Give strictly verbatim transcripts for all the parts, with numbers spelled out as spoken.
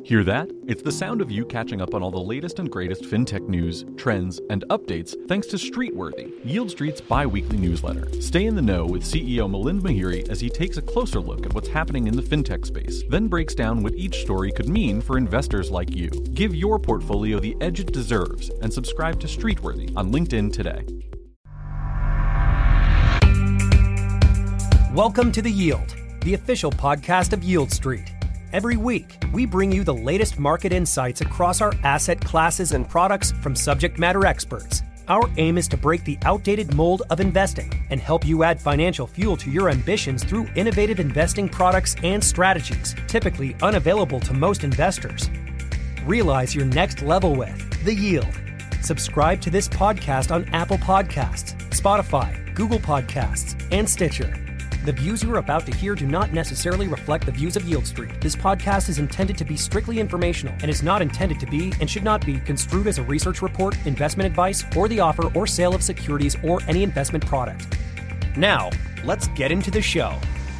Hear that? It's the sound of you catching up on all the latest and greatest fintech news, trends, and updates thanks to Streetworthy, Yield Street's bi-weekly newsletter. Stay in the know with C E O Milind Mehere as he takes a closer look at what's happening in the fintech space, then breaks down what each story could mean for investors like you. Give your portfolio the edge it deserves and subscribe to Streetworthy on LinkedIn today. Welcome to The Yield, the official podcast of Yield Street. Every week, we bring you the latest market insights across our asset classes and products from subject matter experts. Our aim is to break the outdated mold of investing and help you add financial fuel to your ambitions through innovative investing products and strategies, typically unavailable to most investors. Realize your next level with The Yield. Subscribe to this podcast on Apple Podcasts, Spotify, Google Podcasts, and Stitcher. The views you are about to hear do not necessarily reflect the views of Yield Street. This podcast is intended to be strictly informational and is not intended to be and should not be construed as a research report, investment advice, or the offer or sale of securities or any investment product. Now, let's get into the show.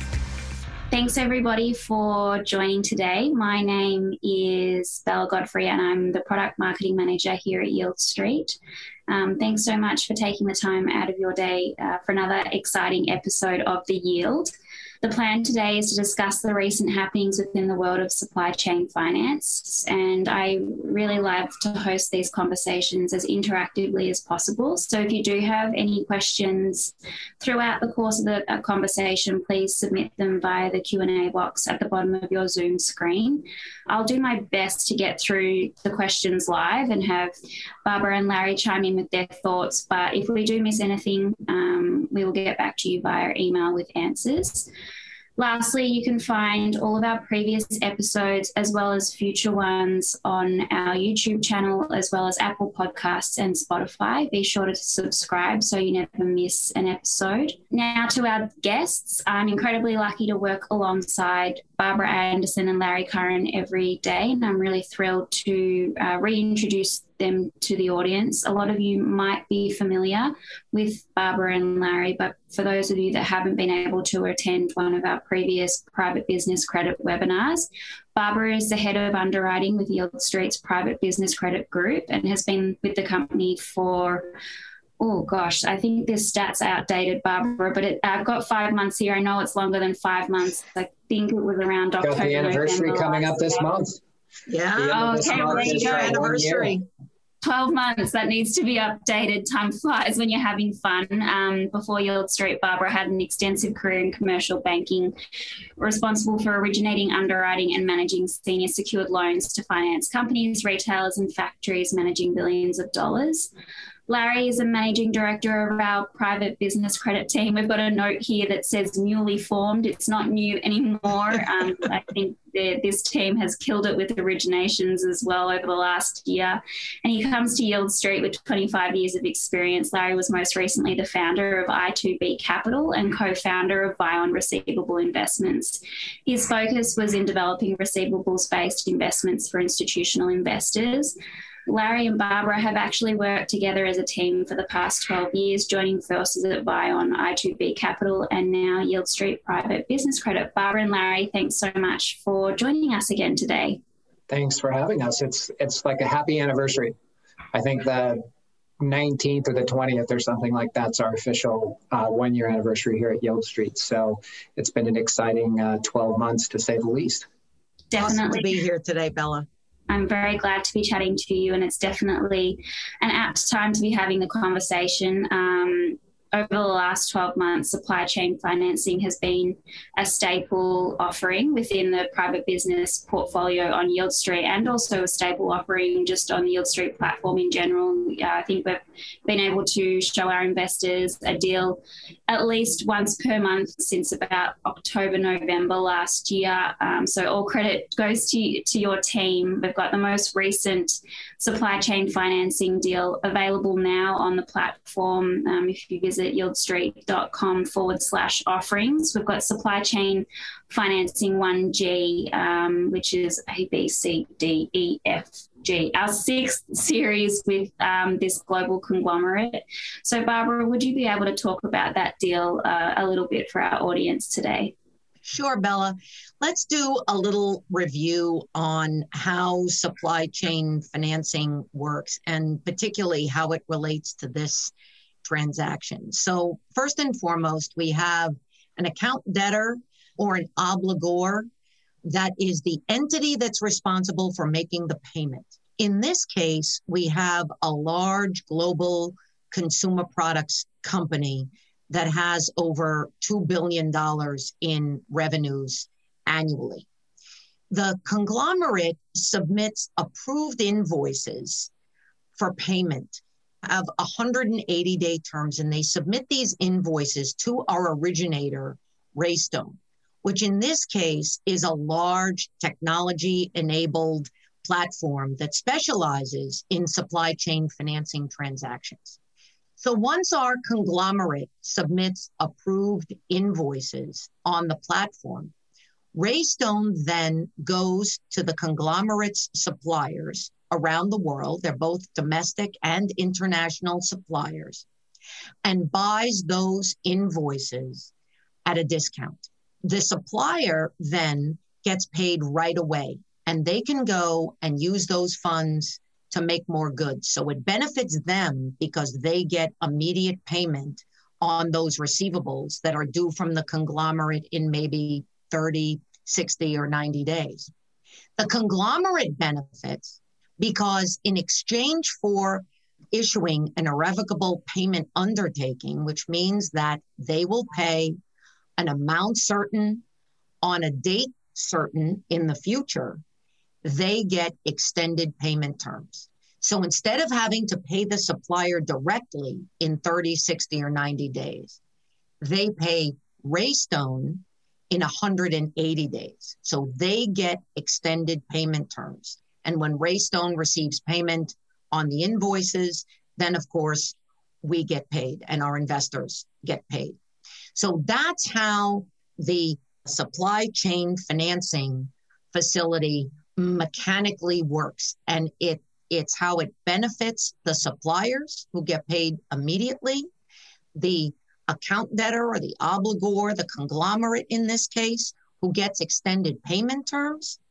Thanks everybody for joining today. My name is Bella Godfrey and I'm the Product Marketing Manager here at Yield Street. Um, thanks so much for taking the time out of your day uh, for another exciting episode of The Yield. The plan today is to discuss the recent happenings within the world of supply chain finance, and I really love to host these conversations as interactively as possible. So if you do have any questions throughout the course of the uh, conversation, please submit them via the Q and A box at the bottom of your Zoom screen. I'll do my best to get through the questions live and have Barbara and Larry chime in with their thoughts, but if we do miss anything, um, we will get back to you via email with answers. Lastly, you can find all of our previous episodes as well as future ones on our YouTube channel as well as Apple Podcasts and Spotify. Be sure to subscribe so you never miss an episode. Now to our guests, I'm incredibly lucky to work alongside Barbara Anderson and Larry Curran every day, and I'm really thrilled to uh, reintroduce them to the audience. A lot of you might be familiar with Barbara and Larry, but for those of you that haven't been able to attend one of our previous private business credit webinars, Barbara is the head of underwriting with Yield Street's private business credit group and has been with the company for Oh gosh, I think this stat's outdated, Barbara, but it, I've got five months here. I know it's longer than five months. I think it was around October. Got the anniversary November coming up this year. month. Yeah. Oh, okay, well, there you go. Anniversary. twelve months, that needs to be updated. Time flies when you're having fun. Um, before Yield Street, Barbara had an extensive career in commercial banking, responsible for originating, underwriting and managing senior secured loans to finance companies, retailers and factories managing billions of dollars. Larry is a managing director of our private business credit team. We've got a note here that says newly formed. It's not new anymore. Um, I think the, this team has killed it with originations as well over the last year. And he comes to Yield Street with twenty-five years of experience. Larry was most recently the founder of I two B Capital and co-founder of Vion Receivable Investments. His focus was in developing receivables-based investments for institutional investors. Larry and Barbara have actually worked together as a team for the past twelve years, joining forces at Vion, I two B Capital, and now Yield Street Private Business Credit. Barbara and Larry, thanks so much for joining us again today. Thanks for having us. It's it's like a happy anniversary. I think the nineteenth or the twentieth or something like that's our official uh, one-year anniversary here at Yield Street. So it's been an exciting uh, twelve months to say the least. Definitely. Awesome to be here today, Bella. I'm very glad to be chatting to you, and it's definitely an apt time to be having the conversation. Um, over the last twelve months, supply chain financing has been a staple offering within the private business portfolio on Yield Street, and also a staple offering just on the Yield Street platform in general. Uh, I think we've been able to show our investors a deal at least once per month since about October, November last year. Um, so all credit goes to, to your team. We've got the most recent supply chain financing deal available now on the platform. Um, if you visit yieldstreet.com forward slash offerings, we've got supply chain financing one G, um, which is A, B, C, D, E, F, G, our sixth series with um, this global conglomerate. So Barbara, would you be able to talk about that deal uh, a little bit for our audience today? Sure, Bella. Let's do a little review on how supply chain financing works and particularly how it relates to this transaction. So first and foremost, we have an account debtor or an obligor that is the entity that's responsible for making the payment. In this case, we have a large global consumer products company that has over two billion dollars in revenues annually. The conglomerate submits approved invoices for payment of one hundred eighty day terms, and they submit these invoices to our originator, Raystone, which in this case is a large technology-enabled platform that specializes in supply chain financing transactions. So once our conglomerate submits approved invoices on the platform, Raystone then goes to the conglomerate's suppliers around the world, they're both domestic and international suppliers, and buys those invoices at a discount. The supplier then gets paid right away, and they can go and use those funds to make more goods. So it benefits them because they get immediate payment on those receivables that are due from the conglomerate in maybe thirty, sixty, or ninety days. The conglomerate benefits because in exchange for issuing an irrevocable payment undertaking, which means that they will pay an amount certain on a date certain in the future, they get extended payment terms. So instead of having to pay the supplier directly in thirty, sixty, or ninety days, they pay Raystone in one hundred eighty days. So they get extended payment terms. And when Raystone receives payment on the invoices, then of course we get paid and our investors get paid. So that's how the supply chain financing facility mechanically works. And it it's how it benefits the suppliers who get paid immediately, the account debtor or the obligor, the conglomerate in this case, who gets extended payment terms,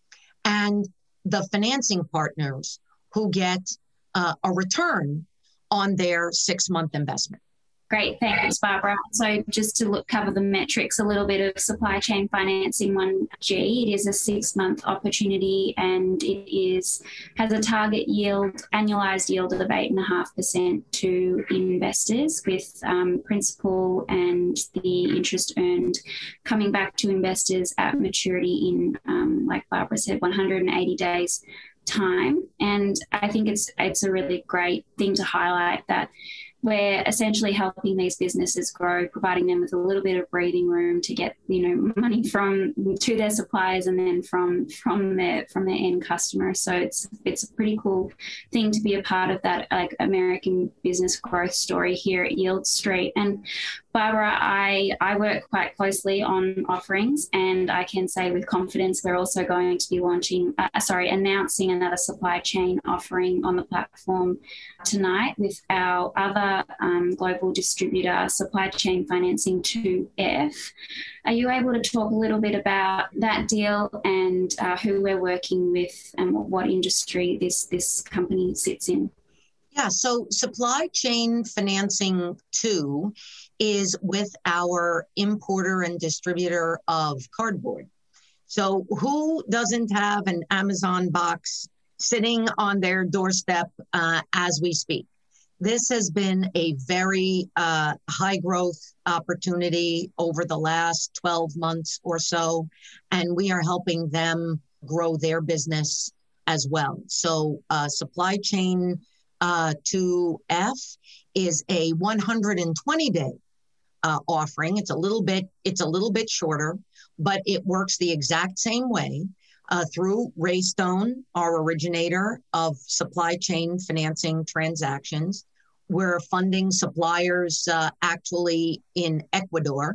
and the financing partners who get uh, a return on their six-month investment. Great, thanks, Barbara. So just to look, cover the metrics a little bit of supply chain financing one G, it is a six-month opportunity and it is has a target yield, annualized yield of eight point five percent to investors, with um, principal and the interest earned coming back to investors at maturity in, um, like Barbara said, one hundred eighty days time. And I think it's it's a really great thing to highlight that we're essentially helping these businesses grow, providing them with a little bit of breathing room to get, you know, money from to their suppliers and then from from their from their end customer. So it's it's a pretty cool thing to be a part of that, like, American business growth story here at Yield Street. And Barbara, I, I work quite closely on offerings, and I can say with confidence we're also going to be launching, uh, sorry, announcing another supply chain offering on the platform tonight with our other um, global distributor, Supply Chain Financing two F. Are you able to talk a little bit about that deal and uh, who we're working with and what industry this, this company sits in? Yeah, so Supply Chain Financing two is with our importer and distributor of cardboard. So who doesn't have an Amazon box sitting on their doorstep uh, as we speak? This has been a very uh, high growth opportunity over the last twelve months or so, and we are helping them grow their business as well. So uh, Supply Chain uh, two F is a one hundred twenty day uh, offering. It's a little bit, it's a little bit shorter, but it works the exact same way uh, through Raystone, our originator of supply chain financing transactions. We're funding suppliers uh, actually in Ecuador,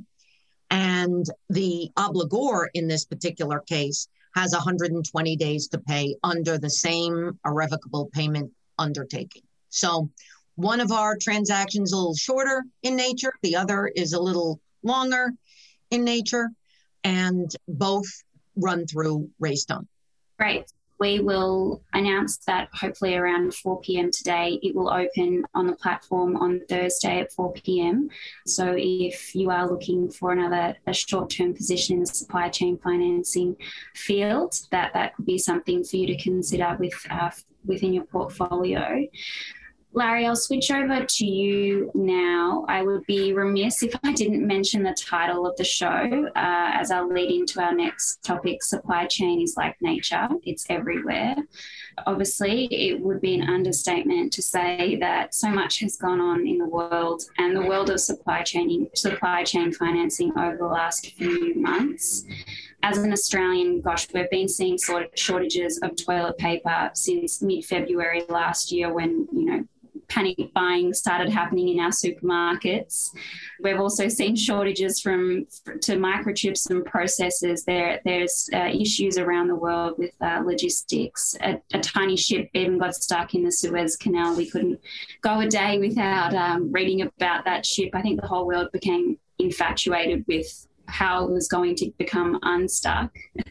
and the obligor in this particular case has one hundred twenty days to pay under the same irrevocable payment undertaking. So one of our transactions is a little shorter in nature, the other is a little longer in nature, and both run through Raystone. Great. We will announce that hopefully around four p.m. today. It will open on the platform on Thursday at four p.m. So if you are looking for another a short-term position in the supply chain financing field, that, that could be something for you to consider with uh, within your portfolio. Larry, I'll switch over to you now. I would be remiss if I didn't mention the title of the show uh, as I'll lead into our next topic. Supply chain is like nature. It's everywhere. Obviously, it would be an understatement to say that so much has gone on in the world and the world of supply chain, supply chain financing over the last few months. As an Australian, gosh, we've been seeing sort of shortages of toilet paper since mid-February last year when, you know, panic buying started happening in our supermarkets. We've also seen shortages from to microchips and processors. There, there's uh, issues around the world with uh, logistics. A, a tiny ship even got stuck in the Suez Canal. We couldn't go a day without um, reading about that ship. I think the whole world became infatuated with how it was going to become unstuck.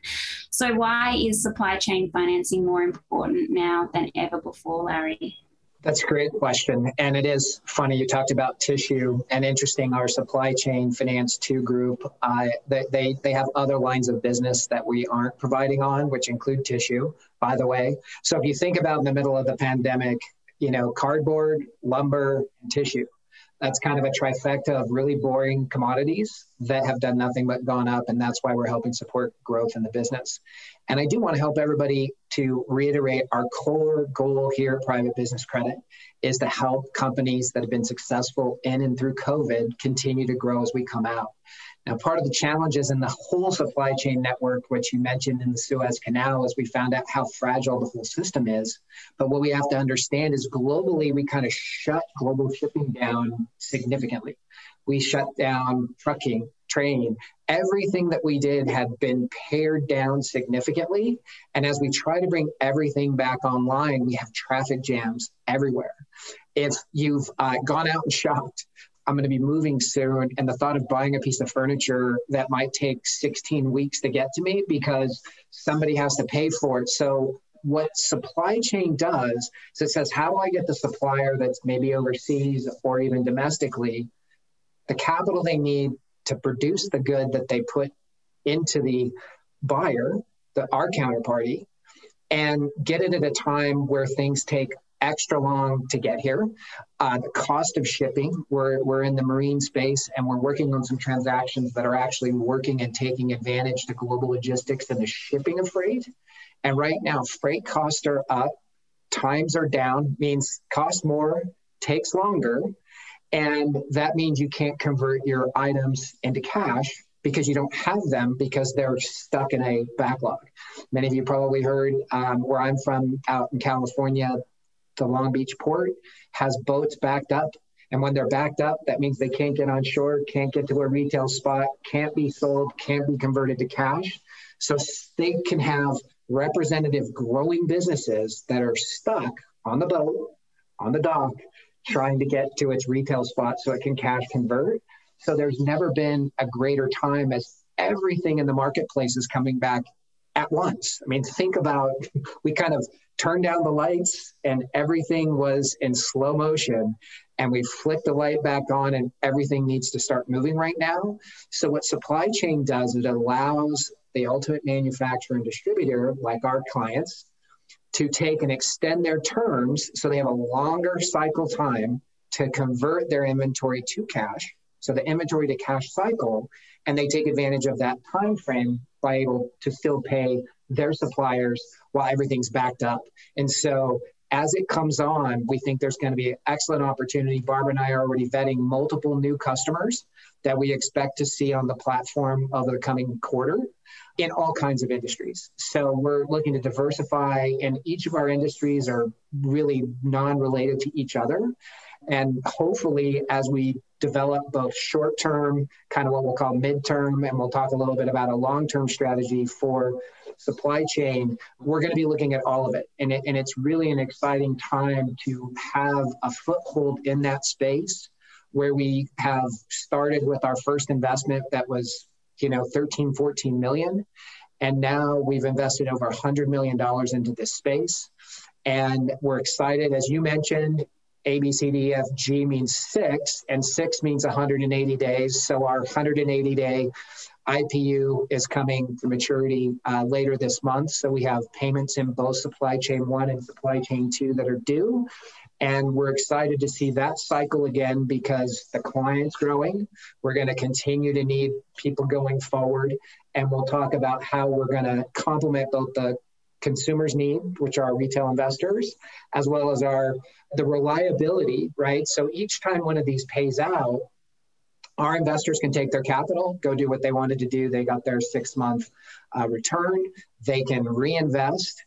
So why is supply chain financing more important now than ever before, Larry? That's a great question. And it is funny, you talked about tissue, and interesting, our supply chain finance two group, uh, they, they, they have other lines of business that we aren't providing on, which include tissue, by the way. So if you think about in the middle of the pandemic, you know, cardboard, lumber, and tissue, that's kind of a trifecta of really boring commodities that have done nothing but gone up. And that's why we're helping support growth in the business. And I do want to help everybody to reiterate our core goal here at Private Business Credit is to help companies that have been successful in and through COVID continue to grow as we come out. Now, part of the challenges in the whole supply chain network, which you mentioned in the Suez Canal, is we found out how fragile the whole system is. But what we have to understand is globally, we kind of shut global shipping down significantly. We shut down trucking, train. Everything that we did had been pared down significantly. And as we try to bring everything back online, we have traffic jams everywhere. If you've uh, gone out and shopped, I'm going to be moving soon, and the thought of buying a piece of furniture that might take sixteen weeks to get to me because somebody has to pay for it. So what supply chain does is it says, how do I get the supplier that's maybe overseas or even domestically the capital they need to produce the good that they put into the buyer, the our counterparty, and get it at a time where things take extra long to get here. Uh, the cost of shipping, we're, we're in the marine space and we're working on some transactions that are actually working and taking advantage to global logistics and the shipping of freight. And right now, freight costs are up, times are down, means cost more, takes longer. And that means you can't convert your items into cash because you don't have them because they're stuck in a backlog. Many of you probably heard um, where I'm from out in California, the Long Beach port has boats backed up. And when they're backed up, that means they can't get on shore, can't get to a retail spot, can't be sold, can't be converted to cash. So they can have representative growing businesses that are stuck on the boat, on the dock, trying to get to its retail spot so it can cash convert. So there's never been a greater time as everything in the marketplace is coming back at once. I mean, think about, we kind of turned down the lights and everything was in slow motion, and we flicked the light back on and everything needs to start moving right now. So what supply chain does, it allows the ultimate manufacturer and distributor, like our clients, to take and extend their terms so they have a longer cycle time to convert their inventory to cash. So the inventory to cash cycle, and they take advantage of that time frame by able to still pay their suppliers while everything's backed up. And so as it comes on, we think there's going to be an excellent opportunity. Barbara and I are already vetting multiple new customers that we expect to see on the platform over the coming quarter in all kinds of industries. So we're looking to diversify, and each of our industries are really non-related to each other. And hopefully, as we develop both short-term, kind of what we'll call midterm, and we'll talk a little bit about a long-term strategy for supply chain, we're going to be looking at all of it. And, it. and it's really an exciting time to have a foothold in that space where we have started with our first investment that was you know, thirteen, fourteen million. And now we've invested over one hundred million dollars into this space. And we're excited, as you mentioned, A, B, C, D, E, F, G means six, and six means one hundred eighty days. So our one hundred eighty day I P U is coming to maturity uh, later this month. So we have payments in both Supply Chain one and Supply Chain two that are due. And we're excited to see that cycle again because the client's growing. We're going to continue to need people going forward. And we'll talk about how we're going to complement both the consumers' need, which are our retail investors, as well as our the reliability, right? So each time one of these pays out, our investors can take their capital, go do what they wanted to do. They got their six-month uh, return. They can reinvest.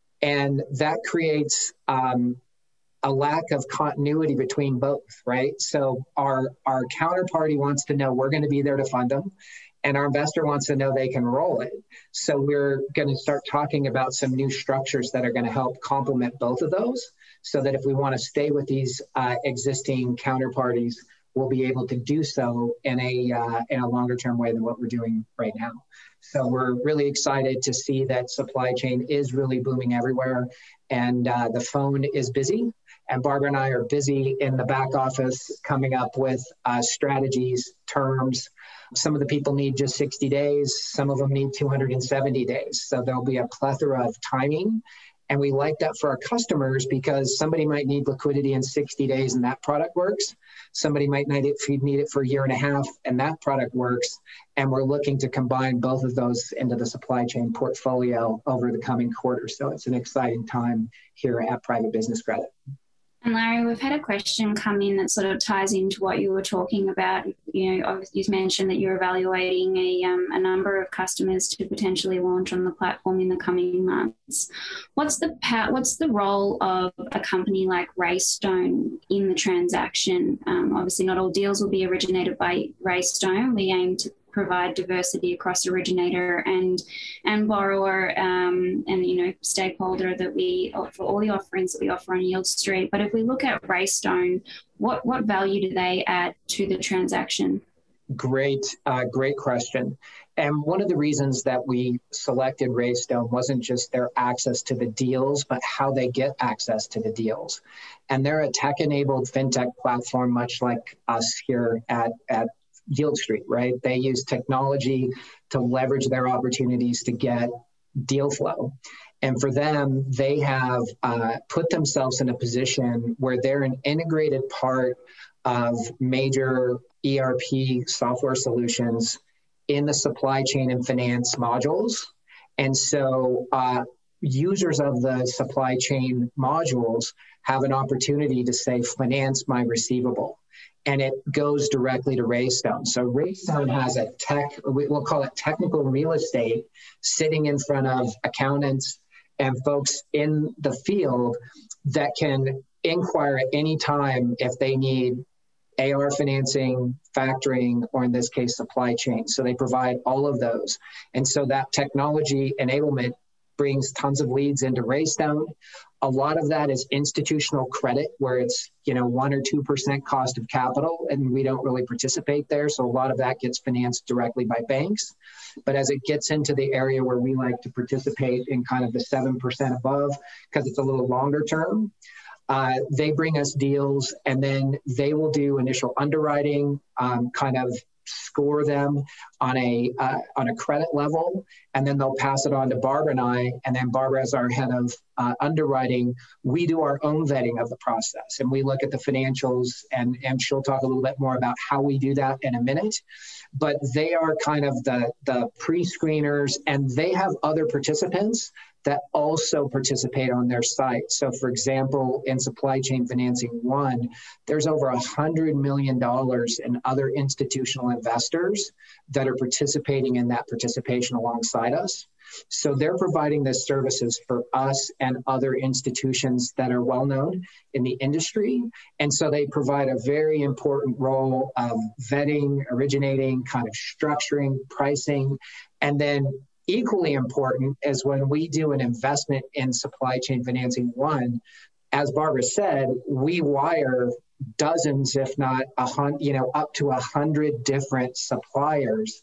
And that creates um, a lack of continuity between both, right? So our, our counterparty wants to know we're going to be there to fund them, and our investor wants to know they can roll it. So we're going to start talking about some new structures that are going to help complement both of those, so that if we want to stay with these uh, existing counterparties, we'll be able to do so in a uh, in a longer term way than what we're doing right now. So we're really excited to see that supply chain is really booming everywhere, and uh, the phone is busy. And Barbara and I are busy in the back office coming up with uh, strategies, terms. Some of the people need just sixty days. Some of them need two hundred seventy days. So there'll be a plethora of timing. And we like that for our customers because somebody might need liquidity in sixty days and that product works. Somebody might need it, need it for a year and a half and that product works. And we're looking to combine both of those into the supply chain portfolio over the coming quarters. So it's an exciting time here at Private Business Credit. And Larry, we've had a question come in that sort of ties into what you were talking about. You know, obviously you mentioned that you're evaluating a, um, a number of customers to potentially launch on the platform in the coming months. What's the what's the role of a company like Raystone in the transaction? Um, obviously, not all deals will be originated by Raystone. We aim to provide diversity across originator and and borrower um, and you know stakeholder that we for all the offerings that we offer on Yield Street. But if we look at Raystone, what what value do they add to the transaction? Great, uh, great question. And one of the reasons that we selected Raystone wasn't just their access to the deals, but how they get access to the deals. And they're a tech-enabled fintech platform, much like us here at at Yield Street, right? They use technology to leverage their opportunities to get deal flow. And for them, they have uh, put themselves in a position where they're an integrated part of major E R P software solutions in the supply chain and finance modules. And so uh, users of the supply chain modules have an opportunity to say, finance my receivable. And it goes directly to Raystone. So Raystone has a tech, we'll call it technical real estate, sitting in front of accountants and folks in the field that can inquire at any time if they need A R financing, factoring, or in this case, supply chain. So they provide all of those. And so that technology enablement brings tons of leads into Raystone. A lot of that is institutional credit, where it's, you know, one or two percent cost of capital, and we don't really participate there. So a lot of that gets financed directly by banks. But as it gets into the area where we like to participate in kind of the seven percent above, because it's a little longer term, uh, they bring us deals, and then they will do initial underwriting, um, kind of score them on a uh, on a credit level, and then they'll pass it on to Barbara and I, and then Barbara, as our head of uh, underwriting, we do our own vetting of the process, and we look at the financials, and, and she'll talk a little bit more about how we do that in a minute. But they are kind of the, the pre-screeners, and they have other participants that also participate on their site. So for example, in Supply Chain Financing One, there's over one hundred million dollars in other institutional investors that are participating in that participation alongside us. So they're providing this services for us and other institutions that are well known in the industry. And so they provide a very important role of vetting, originating, kind of structuring, pricing, and then equally important is when we do an investment in Supply Chain Financing One, as Barbara said, we wire dozens, if not a hundred, you know, up to a hundred different suppliers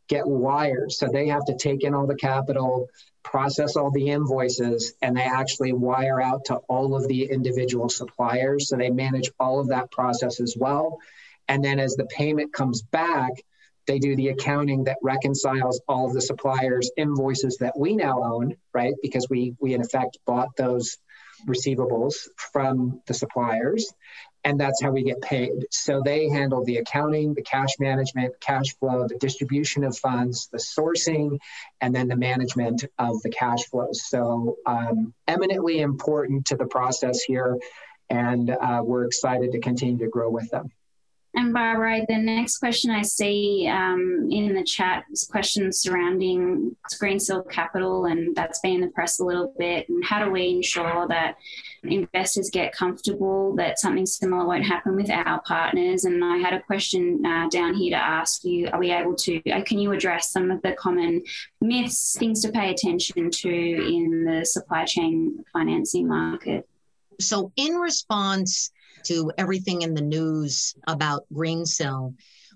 get wires. So they have to take in all the capital, process all the invoices, and they actually wire out to all of the individual suppliers. So they manage all of that process as well. And then as the payment comes back, they do the accounting that reconciles all of the suppliers' invoices that we now own, right? Because we, we in effect bought those receivables from the suppliers, and that's how we get paid. So they handle the accounting, the cash management, cash flow, the distribution of funds, the sourcing, and then the management of the cash flows. So um, eminently important to the process here, and uh, we're excited to continue to grow with them. And Barbara, the next question I see um, in the chat is questions surrounding Greensill Capital, and that's been in the press a little bit. And how do we ensure that investors get comfortable that something similar won't happen with our partners? And I had a question uh, down here to ask you, are we able to, uh, can you address some of the common myths, things to pay attention to in the supply chain financing market? So in response to everything in the news about Greensill,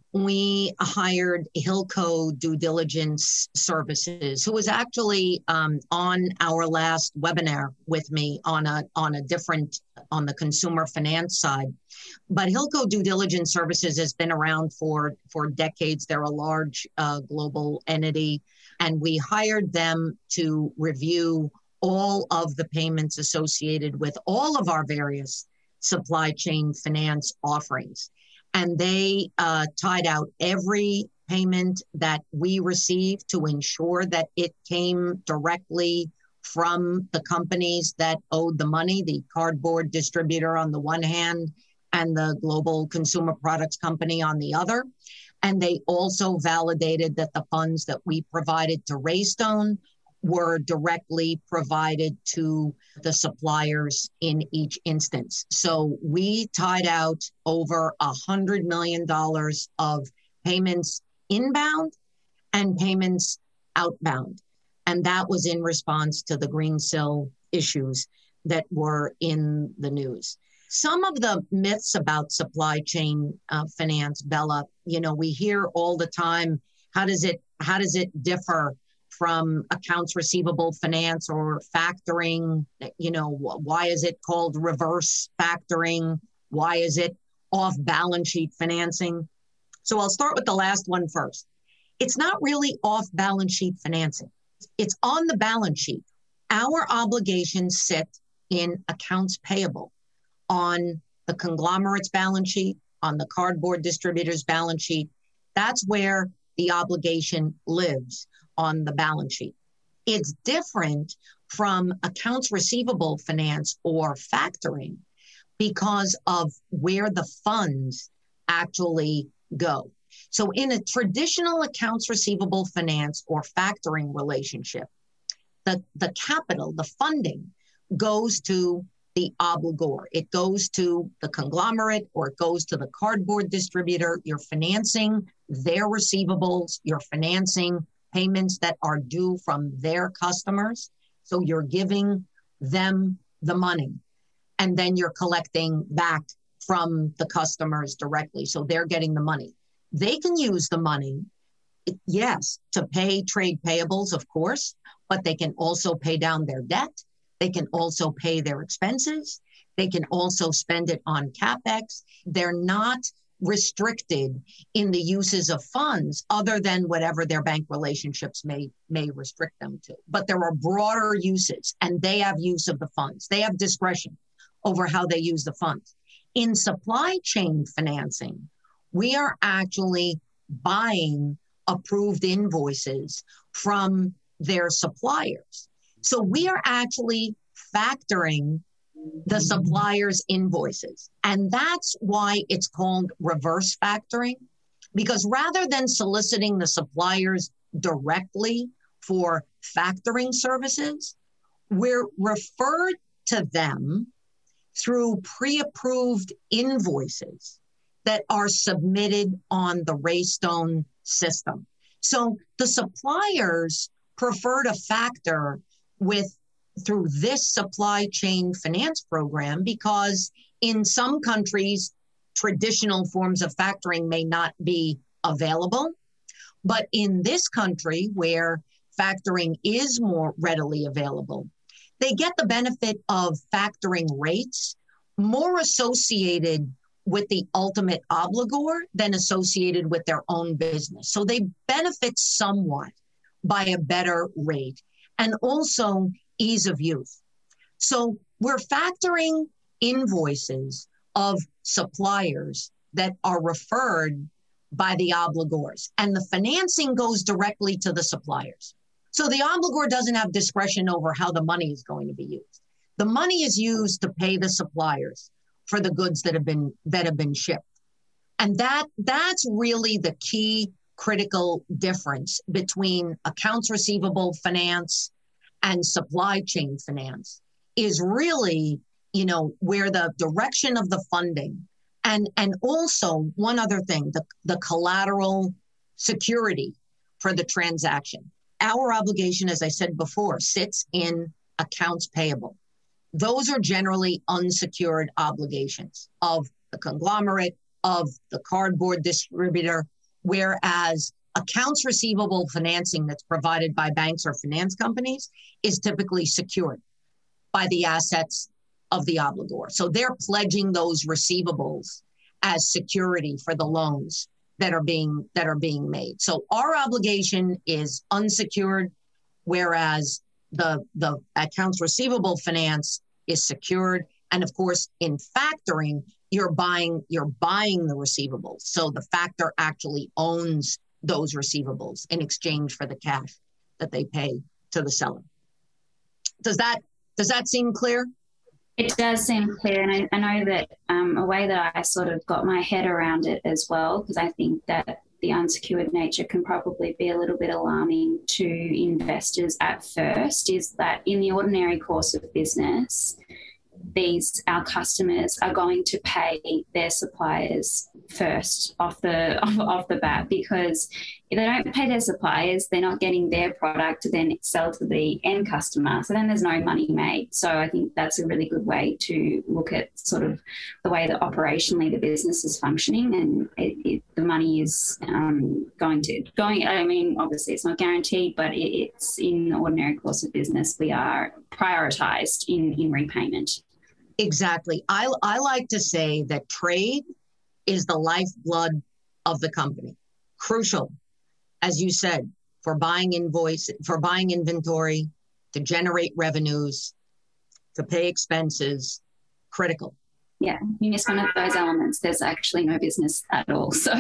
we hired Hilco Due Diligence Services, who was actually um, on our last webinar with me on a on a different, on the consumer finance side. But Hilco Due Diligence Services has been around for, for decades. They're a large uh, global entity, and we hired them to review all of the payments associated with all of our various supply chain finance offerings. And they uh, tied out every payment that we received to ensure that it came directly from the companies that owed the money, the cardboard distributor on the one hand and the global consumer products company on the other. And they also validated that the funds that we provided to Raystone were directly provided to the suppliers in each instance. So we tied out over one hundred million dollars of payments inbound and payments outbound. And that was in response to the Greensill issues that were in the news. Some of the myths about supply chain uh, finance, Bella, you know, we hear all the time, how does it, how does it differ from accounts receivable finance or factoring? You know, why is it called reverse factoring? Why is it off balance sheet financing? So I'll start with the last one first. It's not really off balance sheet financing. It's on the balance sheet. Our obligations sit in accounts payable on the conglomerate's balance sheet, on the cardboard distributor's balance sheet. That's where the obligation lives, on the balance sheet. It's different from accounts receivable finance or factoring because of where the funds actually go. So in a traditional accounts receivable finance or factoring relationship, the, the capital, the funding goes to the obligor. It goes to the conglomerate, or it goes to the cardboard distributor. You're financing their receivables. You're financing payments that are due from their customers. So you're giving them the money, and then you're collecting back from the customers directly. So they're getting the money. They can use the money, yes, to pay trade payables, of course, but they can also pay down their debt. They can also pay their expenses. They can also spend it on CapEx. They're not restricted in the uses of funds other than whatever their bank relationships may may restrict them to. But there are broader uses, and they have use of the funds. They have discretion over how they use the funds. In supply chain financing, we are actually buying approved invoices from their suppliers. So we are actually factoring the supplier's invoices. And that's why it's called reverse factoring, because rather than soliciting the suppliers directly for factoring services, we're referred to them through pre-approved invoices that are submitted on the Raystone system. So the suppliers prefer to factor with through this supply chain finance program because in some countries, traditional forms of factoring may not be available. But in this country where factoring is more readily available, they get the benefit of factoring rates more associated with the ultimate obligor than associated with their own business. So they benefit somewhat by a better rate and also ease of use. So we're factoring invoices of suppliers that are referred by the obligors, and the financing goes directly to the suppliers. So the obligor doesn't have discretion over how the money is going to be used. The money is used to pay the suppliers for the goods that have been that have been shipped. And that that's really the key critical difference between accounts receivable finance and supply chain finance is really, you know, where the direction of the funding and and also one other thing, the, the collateral security for the transaction. Our obligation, as I said before, sits in accounts payable. Those are generally unsecured obligations of the conglomerate, of the cardboard distributor, whereas accounts receivable financing that's provided by banks or finance companies is typically secured by the assets of the obligor. So they're pledging those receivables as security for the loans that are being that are being made. So our obligation is unsecured, whereas the the accounts receivable finance is secured. And of course, in factoring, you're buying you're buying the receivables. So the factor actually owns those receivables in exchange for the cash that they pay to the seller. Does that does that seem clear? It does seem clear, and I, I know that um, a way that I sort of got my head around it as well, because I think that the unsecured nature can probably be a little bit alarming to investors at first, is that in the ordinary course of business, these our customers are going to pay their suppliers first off the off, off the bat, because if they don't pay their suppliers, they're not getting their product to then sell to the end customer. So then there's no money made. So I think that's a really good way to look at sort of the way that operationally the business is functioning, and it, it, the money is um, going to going. I mean, obviously it's not guaranteed, but it, it's in the ordinary course of business. We are prioritized in in repayment. Exactly. I, I like to say that trade is the lifeblood of the company. Crucial, as you said, for buying invoice, for buying inventory, to generate revenues, to pay expenses, critical. Yeah, you miss one of those elements, there's actually no business at all. So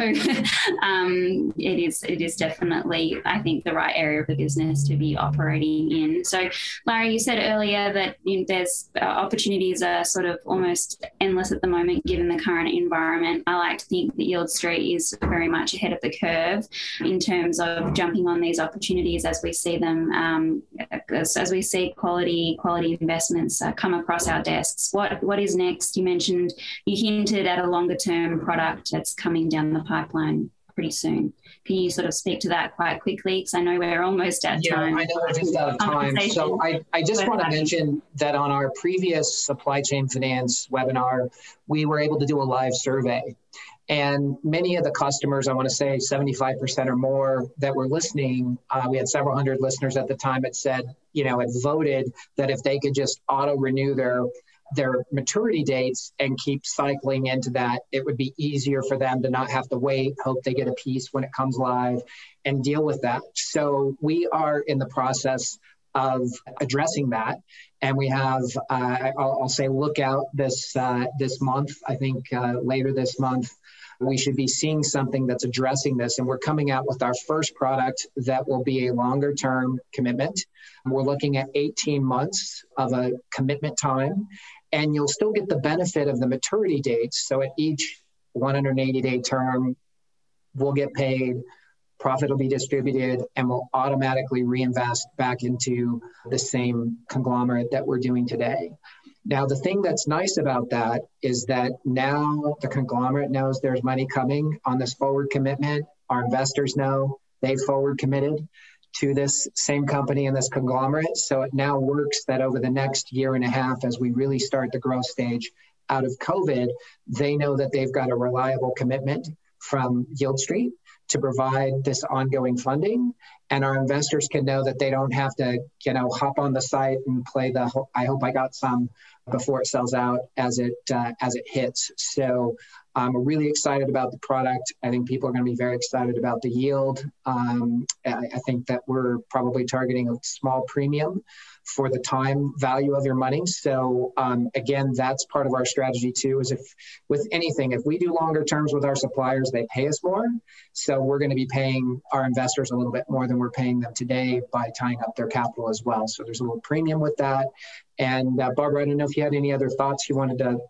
um, it is it is definitely, I think, the right area of the business to be operating in. So, Larry, you said earlier that you know, there's uh, opportunities are sort of almost endless at the moment given the current environment. I like to think that Yield Street is very much ahead of the curve in terms of jumping on these opportunities as we see them, um, as, as we see quality quality investments uh, come across our desks. What What is next? You mentioned You hinted at a longer term product that's coming down the pipeline pretty soon. Can you sort of speak to that quite quickly? Because I know we're almost at yeah, time. I know we're just out of time. So I, I just want to mention that on our previous supply chain finance webinar, we were able to do a live survey. And many of the customers, I want to say seventy-five percent or more that were listening, uh, we had several hundred listeners at the time, that said, you know, had voted that if they could just auto renew their their maturity dates and keep cycling into that, it would be easier for them to not have to wait, hope they get a piece when it comes live, and deal with that. So we are in the process of addressing that. And we have, uh, I'll, I'll say, look out this, uh, this month, I think uh, later this month, we should be seeing something that's addressing this. And we're coming out with our first product that will be a longer term commitment. We're looking at eighteen months of a commitment time, and you'll still get the benefit of the maturity dates. So at each one hundred eighty day term, we'll get paid, profit will be distributed, and we'll automatically reinvest back into the same conglomerate that we're doing today. Now, the thing that's nice about that is that now the conglomerate knows there's money coming on this forward commitment. Our investors know they've forward committed to this same company and this conglomerate. So it now works that over the next year and a half, as we really start the growth stage out of COVID, they know that they've got a reliable commitment from Yield Street to provide this ongoing funding. And our investors can know that they don't have to, you know, hop on the site and play the, I hope I got some before it sells out as it uh, as it hits. So um, we're really excited about the product. I think people are going to be very excited about the yield. Um, I, I think that we're probably targeting a small premium for the time value of your money. So um, again, that's part of our strategy too, is if with anything, if we do longer terms with our suppliers, they pay us more. So we're going to be paying our investors a little bit more than we're paying them today by tying up their capital as well. So there's a little premium with that. And uh, Barbara, I don't know if you had any other thoughts you wanted to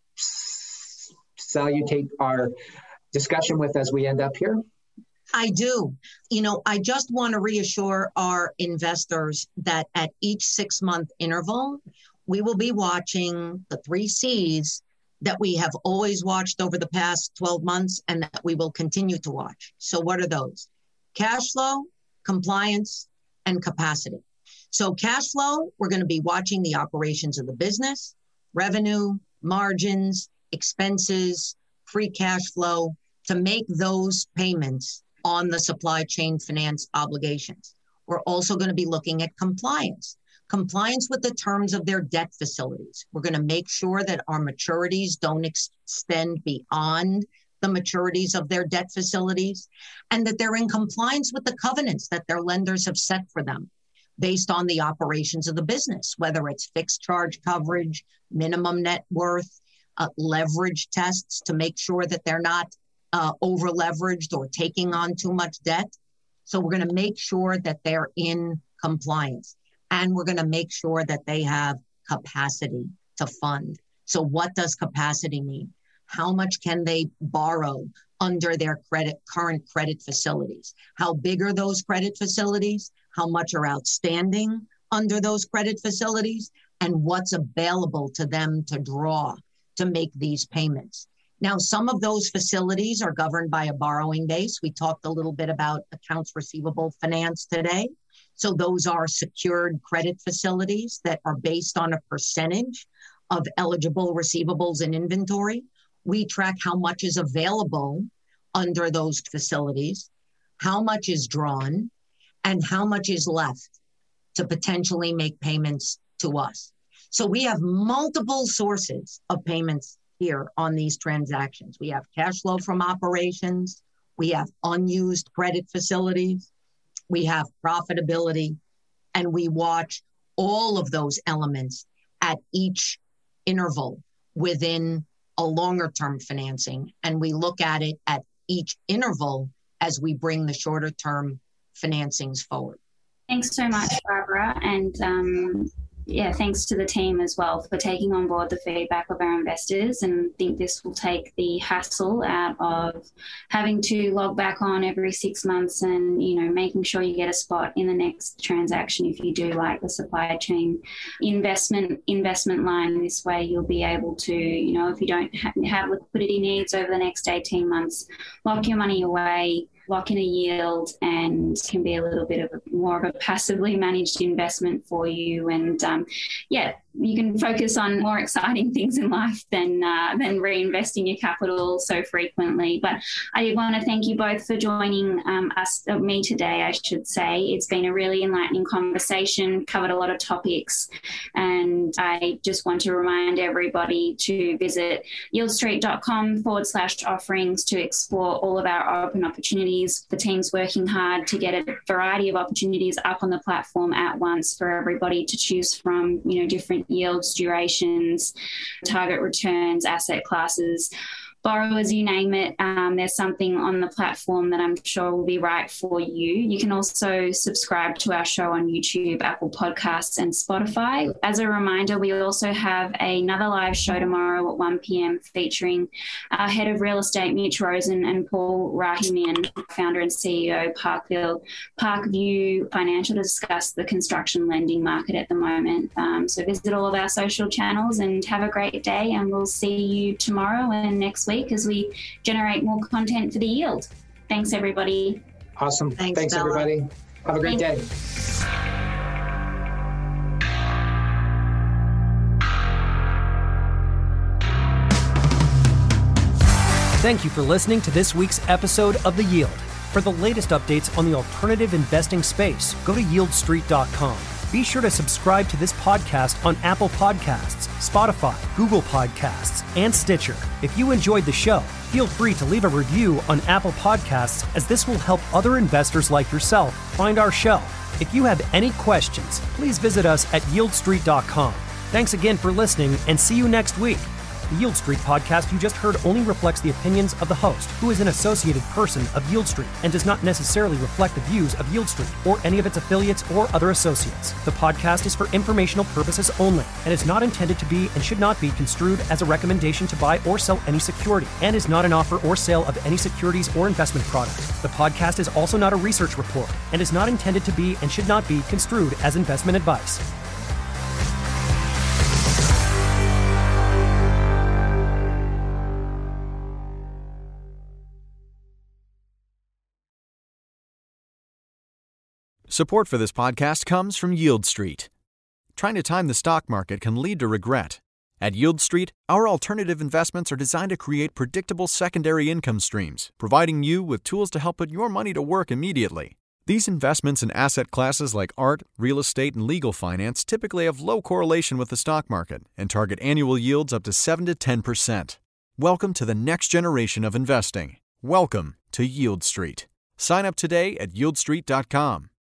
s- salutate our discussion with as we end up here. I do. You know, I just want to reassure our investors that at each six-month interval, we will be watching the three C's that we have always watched over the past twelve months and that we will continue to watch. So what are those? Cash flow, compliance, and capacity. So cash flow, we're going to be watching the operations of the business, revenue, margins, expenses, free cash flow to make those payments on the supply chain finance obligations. We're also going to be looking at compliance, compliance with the terms of their debt facilities. We're going to make sure that our maturities don't ex- extend beyond the maturities of their debt facilities and that they're in compliance with the covenants that their lenders have set for them based on the operations of the business, whether it's fixed charge coverage, minimum net worth, uh, leverage tests to make sure that they're not Uh, over leveraged or taking on too much debt. So we're going to make sure that they're in compliance, and we're going to make sure that they have capacity to fund. So what does capacity mean? How much can they borrow under their credit current credit facilities? How big are those credit facilities? How much are outstanding under those credit facilities? And what's available to them to draw to make these payments? Now, some of those facilities are governed by a borrowing base. We talked a little bit about accounts receivable finance today. So those are secured credit facilities that are based on a percentage of eligible receivables and inventory. We track how much is available under those facilities, how much is drawn, and how much is left to potentially make payments to us. So we have multiple sources of payments here on these transactions. We have cash flow from operations, we have unused credit facilities, we have profitability, and we watch all of those elements at each interval within a longer term financing. And we look at it at each interval as we bring the shorter term financings forward. Thanks so much, Barbara. And um, yeah, thanks to the team as well for taking on board the feedback of our investors, and think this will take the hassle out of having to log back on every six months and, you know, making sure you get a spot in the next transaction if you do like the supply chain investment investment line. This way you'll be able to, you know, if you don't ha- have liquidity needs over the next eighteen months, lock your money away, lock in a yield, and can be a little bit of a, more of a passively managed investment for you. And um, yeah, you can focus on more exciting things in life than uh, than reinvesting your capital so frequently. But I want to thank you both for joining um, us, uh, me today, I should say. It's been a really enlightening conversation, covered a lot of topics, and I just want to remind everybody to visit yieldstreet.com forward slash offerings to explore all of our open opportunities. The team's working hard to get a variety of opportunities up on the platform at once for everybody to choose from, you know, different yields, durations, target returns, asset classes, borrowers, you name it. Um, there's something on the platform that I'm sure will be right for you. You can also subscribe to our show on YouTube, Apple Podcasts, and Spotify. As a reminder, we also have another live show tomorrow at one p.m. featuring our head of real estate, Mitch Rosen, and Paul Rahimian, founder and C E O, Parkville, Parkview Financial, to discuss the construction lending market at the moment. Um, so visit all of our social channels and have a great day, and we'll see you tomorrow and next week as we generate more content for the yield. Thanks, everybody. Awesome. Thanks, Thanks Bella. everybody. Have a great day. Thank you for listening to this week's episode of The Yield. For the latest updates on the alternative investing space, go to yield street dot com. Be sure to subscribe to this podcast on Apple Podcasts, Spotify, Google Podcasts, and Stitcher. If you enjoyed the show, feel free to leave a review on Apple Podcasts, as this will help other investors like yourself find our show. If you have any questions, please visit us at yield street dot com. Thanks again for listening, and see you next week. The Yield Street podcast you just heard only reflects the opinions of the host, who is an associated person of Yield Street, and does not necessarily reflect the views of Yield Street or any of its affiliates or other associates. The podcast is for informational purposes only and is not intended to be and should not be construed as a recommendation to buy or sell any security, and is not an offer or sale of any securities or investment product. The podcast is also not a research report and is not intended to be and should not be construed as investment advice. Support for this podcast comes from Yield Street. Trying to time the stock market can lead to regret. At Yield Street, our alternative investments are designed to create predictable secondary income streams, providing you with tools to help put your money to work immediately. These investments in asset classes like art, real estate, and legal finance typically have low correlation with the stock market and target annual yields up to seven to ten percent. Welcome to the next generation of investing. Welcome to Yield Street. Sign up today at yield street dot com.